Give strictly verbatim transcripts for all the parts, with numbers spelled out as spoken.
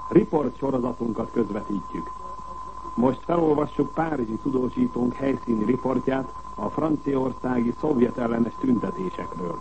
Riport sorozatunkat közvetítjük. Most felolvassuk párizsi tudósítónk helyszíni riportját a franciaországi szovjet ellenes tüntetésekről.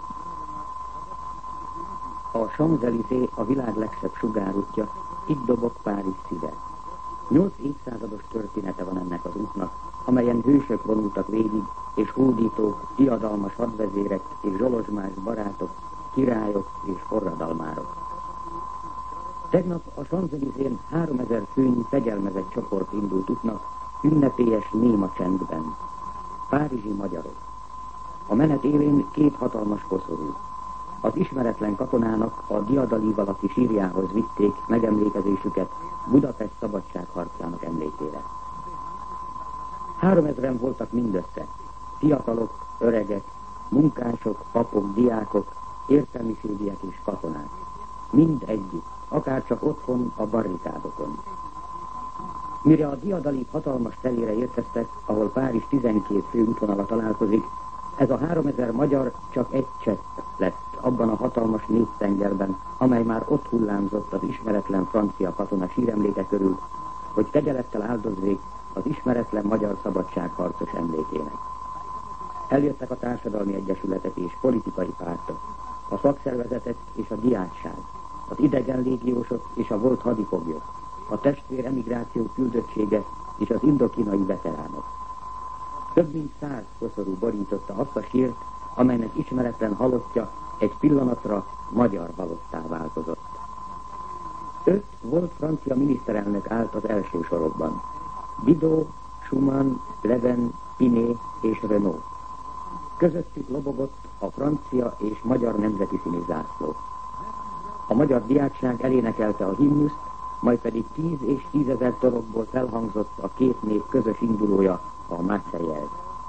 A Champs-Élysées a világ legszebb sugárútja, itt dobog Párizs szíve. Nyolc évszázados története van ennek az útnak, amelyen hősök vonultak végig, és hódítók, diadalmas hadvezérek és zsolozsmás barátok, királyok és forradalmárok. Tegnap a Champs-Élysées háromezer főnyi fegyelmezett csoport indult útnak, ünnepélyes néma csendben. Párizsi magyarok. A menet élén két hatalmas koszorú. Az ismeretlen katonának a diadalív alatti sírjához vitték megemlékezésüket Budapest szabadságharcának emlékére. Háromezren voltak mindössze, fiatalok, öregek, munkások, papok, diákok, értelmiségiek és katonák. Mind együtt, akár csak otthon a barrikádokon. Mire a diadalív hatalmas terére érkeztek, ahol Párizs tizenkét fő útvonala találkozik, ez a háromezer magyar csak egy csepp lett abban a hatalmas néptengerben, amely már ott hullámzott az ismeretlen francia katona síremléke körül, hogy kegyelettel áldozzék az ismeretlen magyar szabadságharcos emlékének. Eljöttek a társadalmi egyesületek és politikai pártok, a szakszervezetek és a diákság, az idegen légiósok és a volt hadifoglyok, a testvér emigráció küldöttsége és az indokínai veteránok. Több mint száz koszorú borította azt a sírt, amelynek ismeretlen halottja egy pillanatra magyar halottá változott. Öt volt francia miniszterelnök állt az első sorokban. Bidault, Schumann, Leven, Pinet és Renaud. Közöttük lobogott a francia és magyar nemzeti színű zászló. A magyar diákság elénekelte a himnuszt, majd pedig tíz és tízezer torokból felhangzott a két nép közös indulója, a Marseillaise.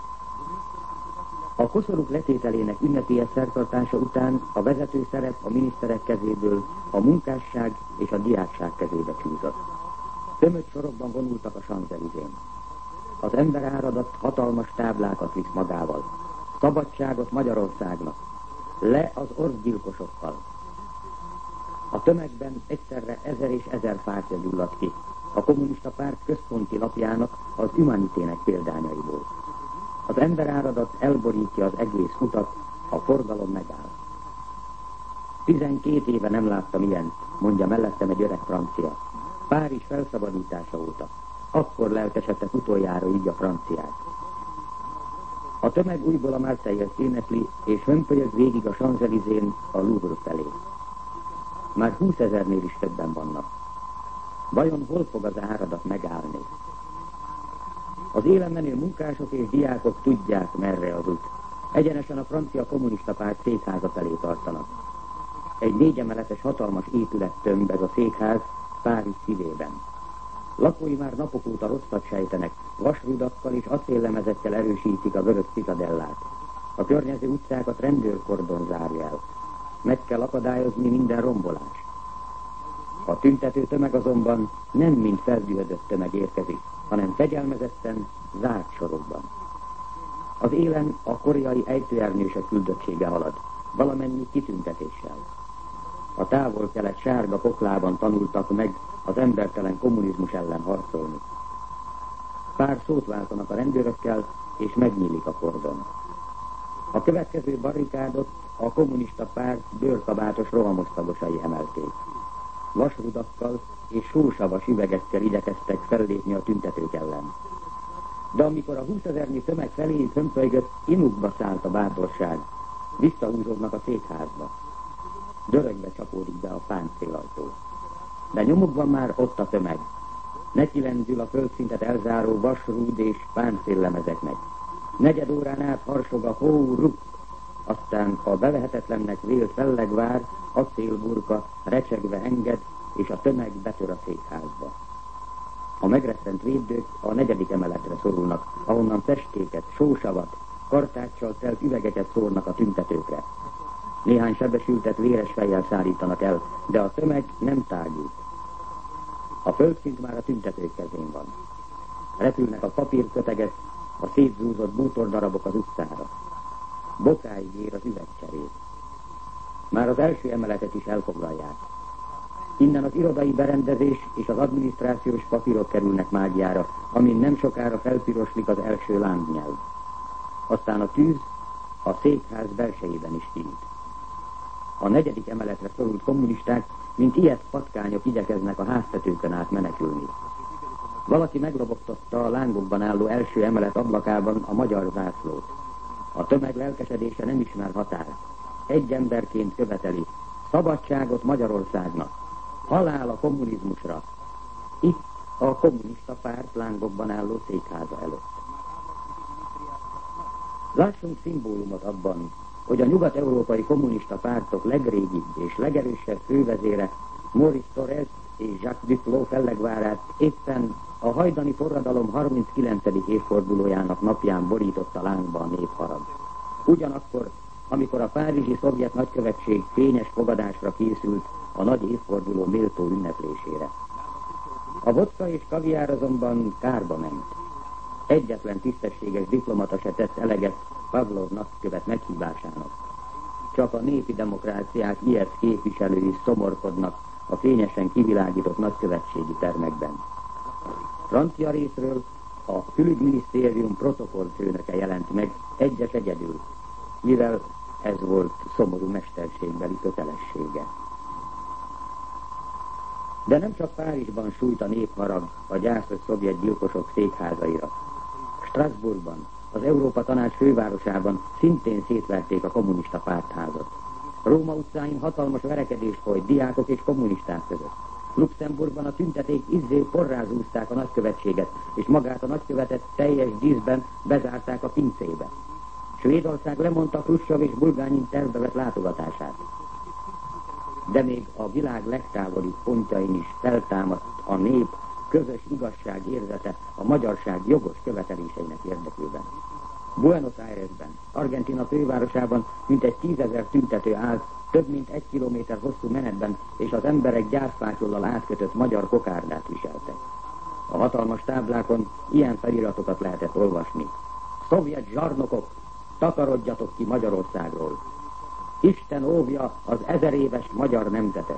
A koszorúk letételének ünnepélyes szertartása után a vezető szerep a miniszterek kezéből a munkásság és a diákság kezébe csúszott. Tömött sorokban vonultak a Champs-Élysées-n. Az emberáradat hatalmas táblákat visz magával. Szabadságot Magyarországnak! Le az orszgyilkosokkal! A tömegben egyszerre ezer és ezer fákja gyulladt ki, a kommunista párt központi lapjának, az Humanitének példányaiból. Az emberáradat elborítja az egész utat, a forgalom megáll. Tizenkét éve nem láttam ilyent, mondja mellettem egy öreg francia. Párizs felszabadítása óta. Akkor lelkesedtek utoljára így a franciák. A tömeg újból a Marseillaise énekli, és hömpölyög végig a Champs-Élysées-n a Louvre felé. Már húszezernél is többen vannak. Vajon hol fog az áradat megállni? Az élen menő munkások és diákok tudják, merre az út. Egyenesen a francia kommunista párt székháza felé tartanak. Egy négyemeletes hatalmas épület tömb ez a székház Párizs szívében. Lakói már napok óta rosszat sejtenek, vasrudakkal és acéllemezettel erősítik a vörös citadellát. A környező utcákat rendőrkordon zárja el. Meg kell akadályozni minden rombolás. A tüntető tömeg azonban nem mint feldühödött tömeg érkezik, hanem fegyelmezetten, zárt sorokban. Az élen a koreai ejtőernyősök küldöttsége halad, valamennyi kitüntetéssel. A távol-kelet sárga poklában tanultak meg az embertelen kommunizmus ellen harcolni. Pár szót váltanak a rendőrökkel, és megnyílik a kordon. A következő barrikádot a kommunista párt bőrkabátos rohamosztagosai emelték. Vasrudakkal és sósavas üvegekkel igyekeztek fellépni a tüntetők ellen. De amikor a húszezernyi tömeg feléjük hömpölygött, imukba szállt a bátorság. Visszahúzódnak a székházba. Dörögve csapódik be a páncélaltó. De nyomukban már ott a tömeg. Neki lendül a földszintet elzáró vasrúd és páncéllemezeknek. Negyed órán át harsog a hó, ruk, aztán a bevehetetlennek vélt fellegvár, acélburka recsegve enged, és a tömeg betör a székházba. A megrettent védők a negyedik emeletre szorulnak, ahonnan festéket, sósavat, kartáccsal telt üvegeket szórnak a tüntetőkre. Néhány sebesültet véres fejjel szállítanak el, de a tömeg nem tágít. A földszint már a tüntetők kezén van. Repülnek a papírkötegek, a szétzúzott bútordarabok az utcára. Bokáig ér az üvegcserét. Már az első emeletet is elfoglalják. Innen az irodai berendezés és az adminisztrációs papírok kerülnek mágiára, amin nem sokára felpiroslik az első lángnyelv. Aztán a tűz a székház belsejében is híd. A negyedik emeletre szorult kommunisták, mint ilyet patkányok igyekeznek a háztetőkön át menekülni. Valaki meglobogtatta a lángokban álló első emelet ablakában a magyar zászlót. A tömeg lelkesedése nem ismer határt. Egy emberként követeli: szabadságot Magyarországnak, halál a kommunizmusra. Itt a kommunista párt lángokban álló székháza előtt. Lássunk szimbólumot abban, hogy a nyugat-európai kommunista pártok legrégibb és legerősebb fővezére, Maurice Thorez és Jacques Duclos fellegvárát éppen a hajdani forradalom harminckilencedik évfordulójának napján borította lángba a népharag. Ugyanakkor, amikor a párizsi szovjet nagykövetség fényes fogadásra készült a nagy évforduló méltó ünneplésére. A vodka és kaviár azonban kárba ment. Egyetlen tisztességes diplomata se tett eleget Pavlov nagykövet meghívásának. Csak a népi demokráciák ilyet képviselői szomorkodnak a fényesen kivilágított nagykövetségi termekben. Francia részről a külügyminisztérium protokollfőnöke jelent meg egyes egyedül, mivel ez volt szomorú mesterségbeli kötelessége. De nem csak Párizsban sújt a népharag a gyászos szovjet gyilkosok székházaira. Strasbourgban, az Európa Tanács fővárosában szintén szétverték a kommunista pártházat. Róma utcáin hatalmas verekedés folyt diákok és kommunisták között. Luxemburgban a tünteték izzé porrázúzták a nagykövetséget, és magát a nagykövetet teljes díszben bezárták a pincébe. Svédország lemondta Hruscsov és Bulgánin tervbe vett látogatását. De még a világ legtávolibb pontjain is feltámadt a nép közös igazság érzete a magyarság jogos követeléseinek érdekében. Buenos Airesben, Argentína fővárosában mintegy tízezer tüntető állt több mint egy kilométer hosszú menetben, és az emberek gyászfátyollal átkötött magyar kokárdát viseltek. A hatalmas táblákon ilyen feliratokat lehetett olvasni: szovjet zsarnokok, takarodjatok ki Magyarországról! Isten óvja az ezeréves magyar nemzetet!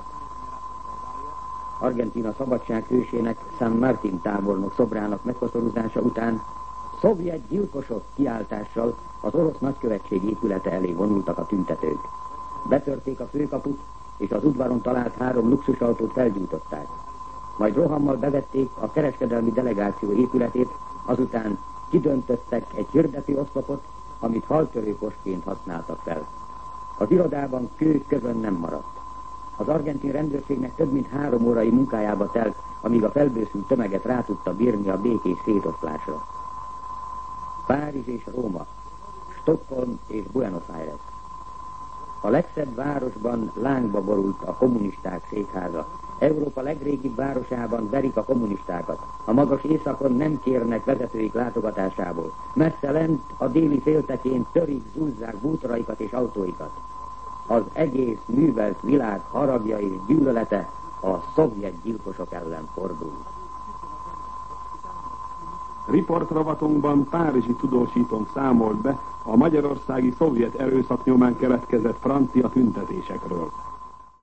Argentína szabadsághősének, San Martín tábornok szobrának megkoszorúzása után szovjet gyilkosok kiáltással az orosz nagykövetség épülete elé vonultak a tüntetők. Betörték a főkaput, és az udvaron talált három luxusautót felgyújtották. Majd rohammal bevették a kereskedelmi delegáció épületét, azután kidöntöttek egy hirdető oszlopot, amit haltörőposként használtak fel. Az irodában kő közön nem maradt. Az argentin rendőrségnek több mint három órai munkájába telt, amíg a felbőszült tömeget rá tudta bírni a békés szétoszlásra. Párizs és Róma, Stockholm és Buenos Aires. A legszebb városban lángba borult a kommunisták székháza. Európa legrégibb városában verik a kommunistákat. A magas északon nem kérnek vezetőik látogatásából. Messze lent a déli féltekén törik, zúzzák bútoraikat és autóikat. Az egész művelt világ haragja és gyűlölete a szovjet gyilkosok ellen fordul. Riportrovatunkban párizsi tudósítónk számolt be a magyarországi szovjet erőszak nyomán keletkezett francia tüntetésekről.